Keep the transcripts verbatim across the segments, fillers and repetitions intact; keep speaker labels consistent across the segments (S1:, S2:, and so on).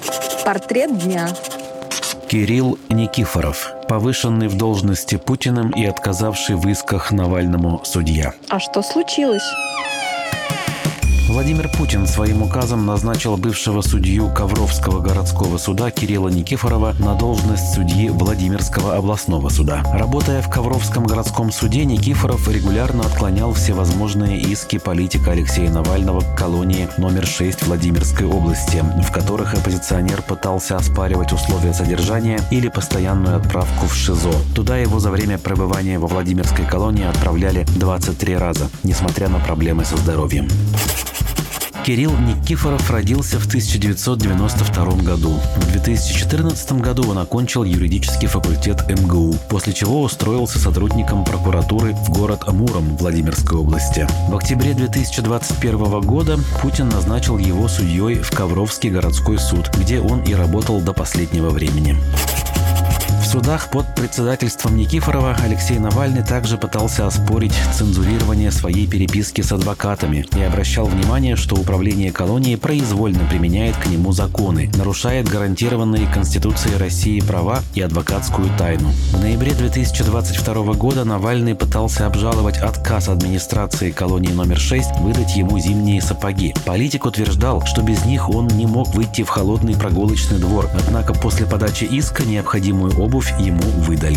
S1: Портрет дня.
S2: Кирилл Никифоров, повышенный в должности Путиным и отказавший в исках Навальному судья.
S1: А что случилось?
S2: Владимир Путин своим указом назначил бывшего судью Ковровского городского суда Кирилла Никифорова на должность судьи Владимирского областного суда. Работая в Ковровском городском суде, Никифоров регулярно отклонял всевозможные иски политика Алексея Навального к колонии номер шесть Владимирской области, в которых оппозиционер пытался оспаривать условия содержания или постоянную отправку в ШИЗО. Туда его за время пребывания во Владимирской колонии отправляли двадцать три раза, несмотря на проблемы со здоровьем. Кирилл Никифоров родился в тысяча девятьсот девяносто втором году. В две тысячи четырнадцатом году он окончил юридический факультет эм гэ у, после чего устроился сотрудником прокуратуры в город Муром Владимирской области. В октябре две тысячи двадцать первого года Путин назначил его судьей в Ковровский городской суд, где он и работал до последнего времени. В судах под председательством Никифорова Алексей Навальный также пытался оспорить цензурирование своей переписки с адвокатами и обращал внимание, что управление колонией произвольно применяет к нему законы, нарушает гарантированные Конституцией России права и адвокатскую тайну. В ноябре две тысячи двадцать второго года Навальный пытался обжаловать отказ администрации колонии номер шесть выдать ему зимние сапоги. Политик утверждал, что без них он не мог выйти в холодный прогулочный двор, однако после подачи иска необходимую обувь ему выдали.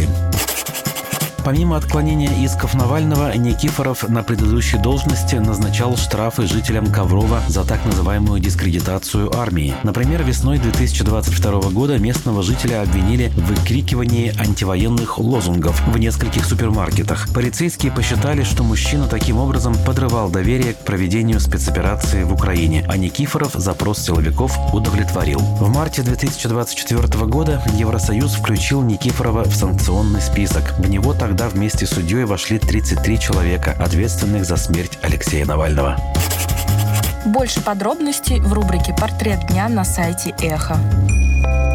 S2: Помимо отклонения исков Навального, Никифоров на предыдущей должности назначал штрафы жителям Коврова за так называемую дискредитацию армии. Например, весной две тысячи двадцать второго года местного жителя обвинили в выкрикивании антивоенных лозунгов в нескольких супермаркетах. Полицейские посчитали, что мужчина таким образом подрывал доверие к проведению спецоперации в Украине, а Никифоров запрос силовиков удовлетворил. В марте две тысячи двадцать четвёртого года Евросоюз включил Никифорова в санкционный список. В него тогда Тогда вместе с судьей вошли тридцать три человека, ответственных за смерть Алексея Навального.
S1: Больше подробностей в рубрике «Портрет дня» на сайте Эхо.